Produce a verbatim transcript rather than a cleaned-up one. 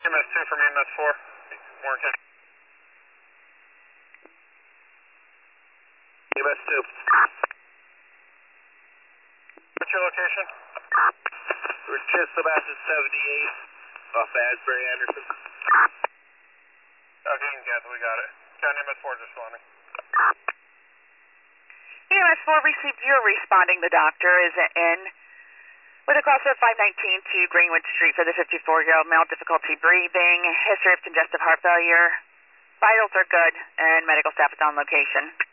M S two from E M S four. Warrington. E M S two. What's your location? We're just about to seventy-eight off Asbury Anderson. Okay, you can cancel, we got it. County E M S four is responding. E M S four received, you're responding. The doctor is in with a call of five nineteen to Greenwood Street for the fifty-four-year-old male, difficulty breathing, history of congestive heart failure. Vitals are good, and medical staff is on location.